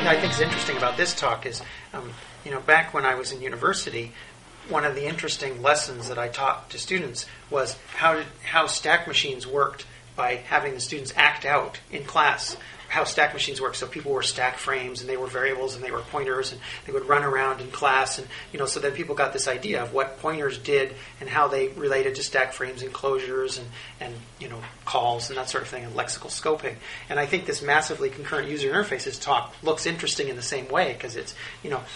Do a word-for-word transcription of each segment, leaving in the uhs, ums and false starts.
thing I think is interesting about this talk is, um, you know, back when I was in university, one of the interesting lessons that I taught to students was how did, how stack machines worked by having the students act out in class how stack machines work. So people were stack frames, and they were variables, and they were pointers, and they would run around in class, and you know, so that people got this idea of what pointers did and how they related to stack frames and closures and and you know calls and that sort of thing, and lexical scoping. And I think this massively concurrent user interfaces talk looks interesting in the same way because it's you know.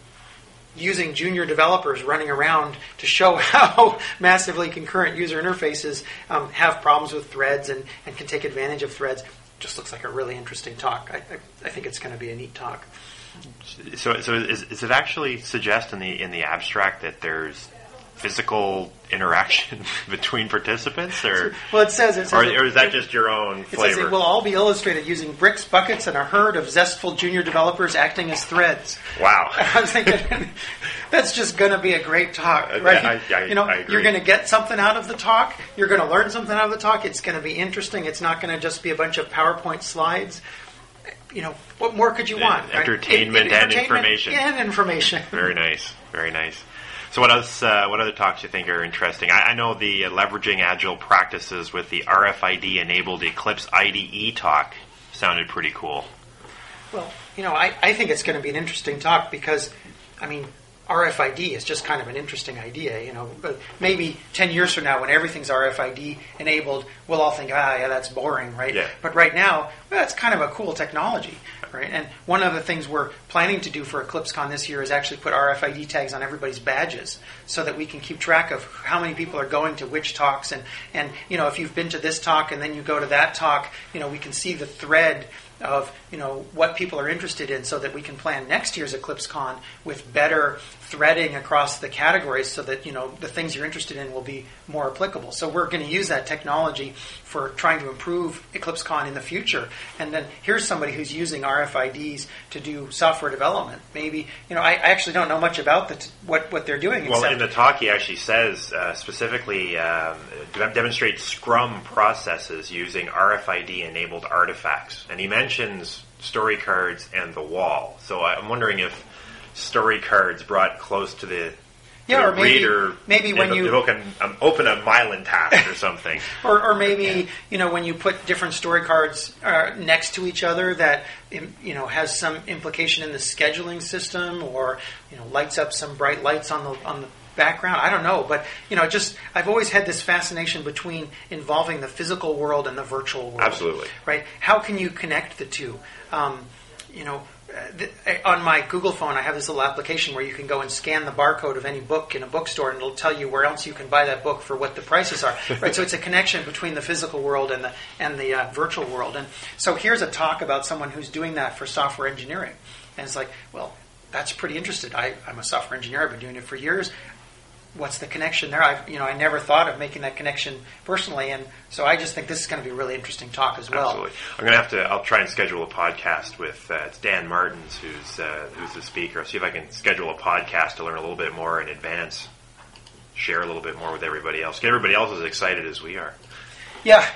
using junior developers running around to show how massively concurrent user interfaces um, have problems with threads and, and can take advantage of threads just looks like a really interesting talk. I, I, I think it's going to be a neat talk. So, so is, is it actually suggest in the in the abstract that there's physical interaction between participants, or well, it says, it says or, it, or is that just your own it flavor? Says it will all be illustrated using bricks, buckets, and a herd of zestful junior developers acting as threads. Wow! I was thinking that's just going to be a great talk, right? I, I, you know, I agree. You're going to get something out of the talk. You're going to learn something out of the talk. It's going to be interesting. It's not going to just be a bunch of PowerPoint slides. You know, what more could you want? Entertainment, right? and Entertainment information. And information. Very nice. Very nice. So what else? Uh, what other talks do you think are interesting? I, I know the uh, leveraging agile practices with the R F I D-enabled Eclipse I D E talk sounded pretty cool. Well, you know, I, I think it's going to be an interesting talk because, I mean, R F I D is just kind of an interesting idea. You know, but maybe ten years from now, when everything's R F I D enabled, we'll all think, ah, yeah, that's boring, right? Yeah. But right now, well, that's kind of a cool technology, right? And one of the things we're planning to do for EclipseCon this year is actually put R F I D tags on everybody's badges so that we can keep track of how many people are going to which talks. And, and you know, if you've been to this talk and then you go to that talk, you know, we can see the thread of, you know, what people are interested in so that we can plan next year's EclipseCon with better threading across the categories so that, you know, the things you're interested in will be more applicable. So we're going to use that technology for trying to improve EclipseCon in the future. And then here's somebody who's using R F I Ds to do software development. Maybe, you know, I, I actually don't know much about the t- what, what they're doing. Well, in the talk, he actually says uh, specifically um, demonstrate Scrum processes using R F I D-enabled artifacts. And he mentions story cards and the wall. So I'm wondering if story cards brought close to the Yeah, the or maybe, reader, maybe when if, you if can um, open a Mylan task or something, or, or maybe you know when you put different story cards uh, next to each other, that you know has some implication in the scheduling system, or you know lights up some bright lights on the on the background. I don't know, but you know, just I've always had this fascination between involving the physical world and the virtual world. Absolutely, right? How can you connect the two? Um, you know. On my Google phone, I have this little application where you can go and scan the barcode of any book in a bookstore, and it'll tell you where else you can buy that book for what the prices are. Right, so it's a connection between the physical world and the and the uh, virtual world. And so here's a talk about someone who's doing that for software engineering, and it's like, well, that's pretty interesting. I, I'm a software engineer. I've been doing it for years. What's the connection there? I, you know, I never thought of making that connection personally, and so I just think this is going to be a really interesting talk as well. Absolutely, I'm going to have to. I'll try and schedule a podcast with uh, it's Dan Martins, who's uh, who's the speaker. I'll see if I can schedule a podcast to learn a little bit more in advance, share a little bit more with everybody else, get everybody else as excited as we are. Yeah.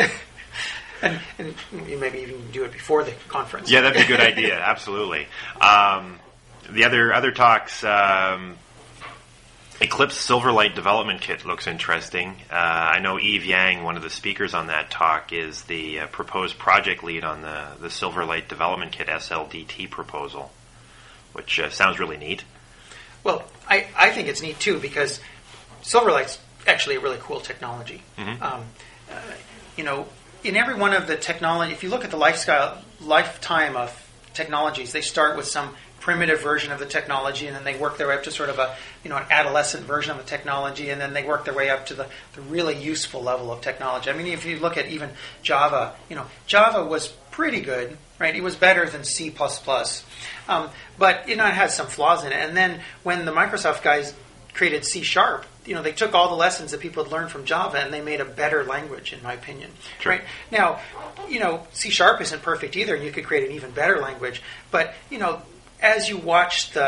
And, and you maybe even do it before the conference. Yeah, that'd be a good idea. Absolutely. Um, the other other talks. Um, Eclipse Silverlight Development Kit looks interesting. Uh, I know Eve Yang, one of the speakers on that talk, is the uh, proposed project lead on the, the Silverlight Development Kit S L D T proposal, which uh, sounds really neat. Well, I, I think it's neat too because Silverlight's actually a really cool technology. Mm-hmm. Um, uh, you know, in every one of the technology, if you look at the lifestyle, lifetime of technologies, they start with some primitive version of the technology, and then they work their way up to sort of a, you know, an adolescent version of the technology, and then they work their way up to the, the really useful level of technology. I mean, if you look at even Java, you know, Java was pretty good, right? It was better than C plus plus, um, but you know, it had some flaws in it. And then when the Microsoft guys created C Sharp, you know, they took all the lessons that people had learned from Java and they made a better language, in my opinion. Sure. Right now, you know, C Sharp isn't perfect either, and you could create an even better language, but you know. As you watch the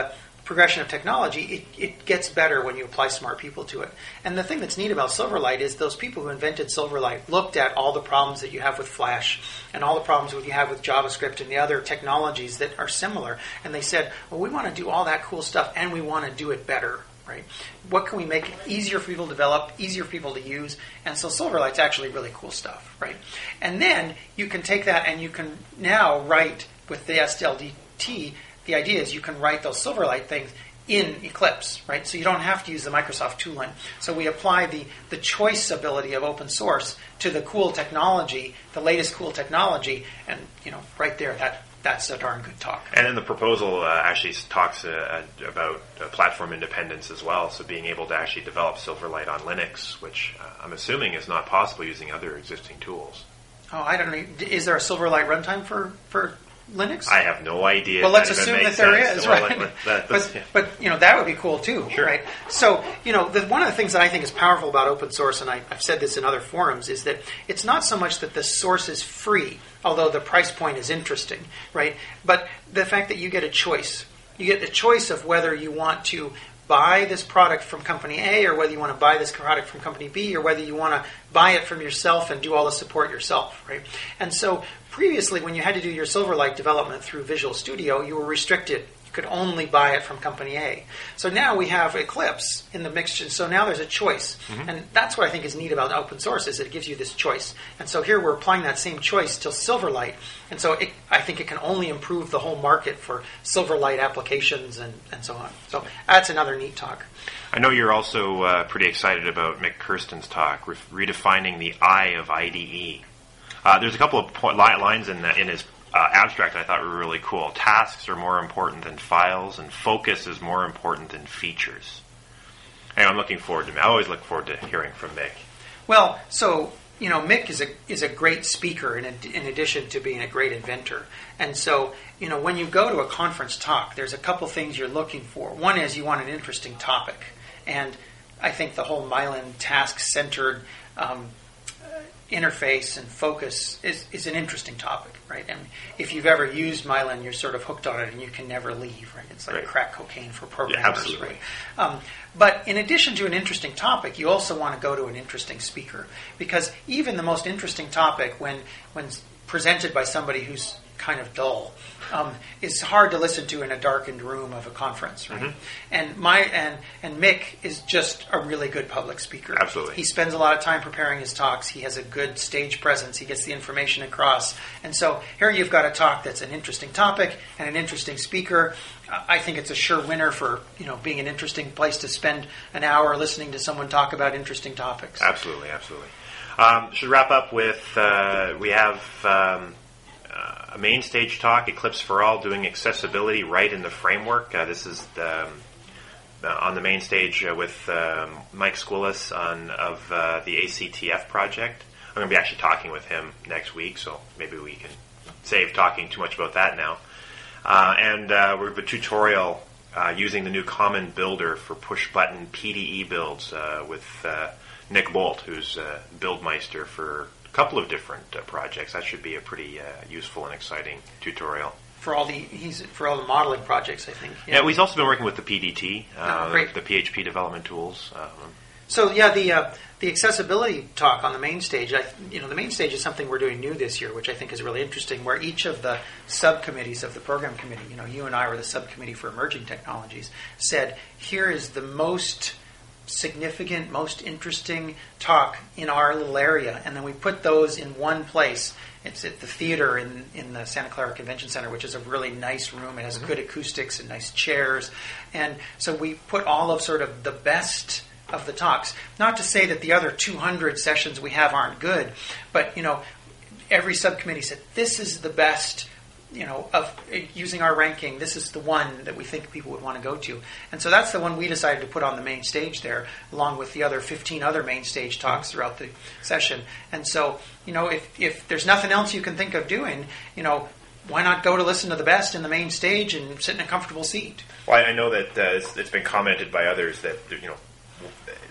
progression of technology, it, it gets better when you apply smart people to it. And the thing that's neat about Silverlight is those people who invented Silverlight looked at all the problems that you have with Flash and all the problems that you have with JavaScript and the other technologies that are similar. And they said, well, we want to do all that cool stuff and we want to do it better. Right? What can we make easier for people to develop, easier for people to use? And so Silverlight's actually really cool stuff, right? And then you can take that and you can now write with the S L D T. The idea is you can write those Silverlight things in Eclipse, right? So you don't have to use the Microsoft tooling. So we apply the, the choice ability of open source to the cool technology, the latest cool technology, and you know, right there, that that's a darn good talk. And then the proposal uh, actually talks uh, about uh, platform independence as well, so being able to actually develop Silverlight on Linux, which uh, I'm assuming is not possible using other existing tools. Oh, I don't know. Is there a Silverlight runtime for, for Linux? I have no idea. Well, let's assume that there sense. is, well, right? Like, that, but, yeah. but, you know, that would be cool, too, sure. right? So, you know, the, one of the things that I think is powerful about open source, and I, I've said this in other forums, is that it's not so much that the source is free, although the price point is interesting, right? But the fact that you get a choice. You get the choice of whether you want to buy this product from company A or whether you want to buy this product from company B or whether you want to buy it from yourself and do all the support yourself, right? And so previously when you had to do your Silverlight development through Visual Studio, you were restricted. You could only buy it from company A. So now we have Eclipse in the mix. So now there's a choice. Mm-hmm. And that's what I think is neat about open source is it gives you this choice. And so here we're applying that same choice to Silverlight. And so it, I think it can only improve the whole market for Silverlight applications and, and so on. So that's another neat talk. I know you're also uh, pretty excited about Mick Kirsten's talk, re- redefining the I of I D E. Uh, there's a couple of point, li- lines in, the, in his Uh, abstract I thought were really cool. Tasks are more important than files, and focus is more important than features. And I'm looking forward to. I always look forward to hearing from Mick. Well, so you know, Mick is a is a great speaker in a, in addition to being a great inventor. And so you know, when you go to a conference talk, there's a couple things you're looking for. One is you want an interesting topic, and I think the whole Mylan task-centered Um, interface and focus is, is an interesting topic, right? And if you've ever used Mylan, you're sort of hooked on it and you can never leave, right? It's like right. crack cocaine for programmers, yeah, absolutely. right? Um, but in addition to an interesting topic, you also want to go to an interesting speaker because even the most interesting topic, when when presented by somebody who's kind of dull, um, is hard to listen to in a darkened room of a conference, right? Mm-hmm. And my and and Mick is just a really good public speaker. Absolutely. He spends a lot of time preparing his talks. He has a good stage presence. He gets the information across. And so here you've got a talk that's an interesting topic and an interesting speaker. I think it's a sure winner for, you know, being an interesting place to spend an hour listening to someone talk about interesting topics. Absolutely, absolutely. Um, should wrap up with uh, we have um, uh, a main stage talk, Eclipse for All, doing accessibility right in the framework. Uh, this is the, um, uh, on the main stage uh, with um, Mike Skoulas on of uh, the A C T F project. I'm going to be actually talking with him next week, so maybe we can save talking too much about that now. Uh, and uh, we have a tutorial uh, using the new Common Builder for push-button P D E builds uh, with uh, Nick Bolt, who's uh, Buildmeister for a couple of different uh, projects. That should be a pretty uh, useful and exciting tutorial. For all the he's for all the modeling projects, I think. Yeah, yeah he's also been working with the P D T, uh, oh, great. the P H P development tools. Um, So yeah, the uh, the accessibility talk on the main stage, I, you know, the main stage is something we're doing new this year, which I think is really interesting. Where each of the subcommittees of the program committee, you know, you and I were the subcommittee for emerging technologies, said here is the most significant, most interesting talk in our little area, and then we put those in one place. It's at the theater in in the Santa Clara Convention Center, which is a really nice room. It has mm-hmm. good acoustics and nice chairs, and so we put all of sort of the best of the talks. Not to say that the other two hundred sessions we have aren't good, but, you know, every subcommittee said, this is the best, you know, of using our ranking, this is the one that we think people would want to go to. And so that's the one we decided to put on the main stage there, along with the other fifteen other main stage talks throughout the session. And so, you know, if, if there's nothing else you can think of doing, you know, why not go to listen to the best in the main stage and sit in a comfortable seat? Well, I know that uh, it's, it's been commented by others that, you know,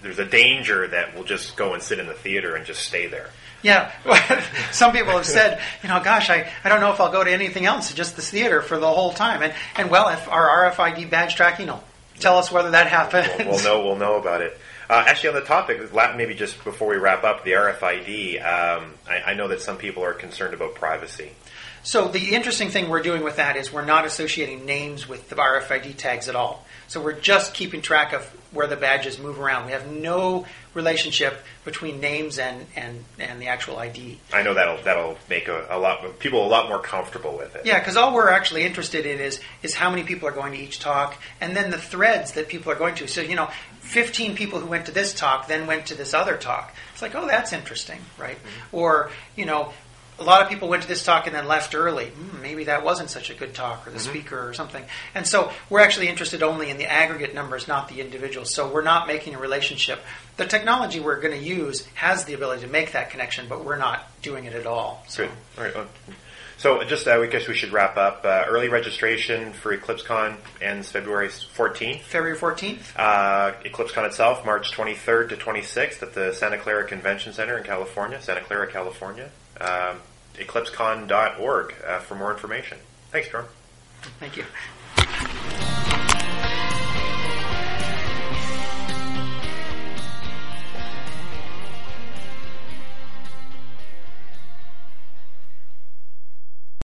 there's a danger that we'll just go and sit in the theater and just stay there. Yeah, some people have said, you know, gosh, I, I don't know if I'll go to anything else, just this theater for the whole time. And and well, if our R F I D badge tracking will tell us whether that happens. We'll, we'll know. We'll know about it. Uh, actually, on the topic, maybe just before we wrap up, the R F I D. Um, I, I know that some people are concerned about privacy. So the interesting thing we're doing with that is we're not associating names with the R F I D tags at all. So we're just keeping track of where the badges move around. We have no relationship between names and, and, and the actual I D. I know that'll that'll make a, a lot people a lot more comfortable with it. Yeah, because all we're actually interested in is is how many people are going to each talk, and then the threads that people are going to. So you know, fifteen people who went to this talk then went to this other talk. It's like, oh, that's interesting, right? Mm-hmm. Or you know, a lot of people went to this talk and then left early. Mm, maybe that wasn't such a good talk, or the mm-hmm. speaker or something. And so we're actually interested only in the aggregate numbers, not the individuals. So we're not making a relationship. The technology we're going to use has the ability to make that connection, but we're not doing it at all. So. Good. All right. Well, so just, uh, I guess we should wrap up. Uh, early registration for EclipseCon ends February fourteenth. February fourteenth. Uh, EclipseCon itself, March twenty-third to twenty-sixth at the Santa Clara Convention Center in California, Santa Clara, California. Um, eclipsecon dot org uh, for more information. Thanks, Jorm. Thank you.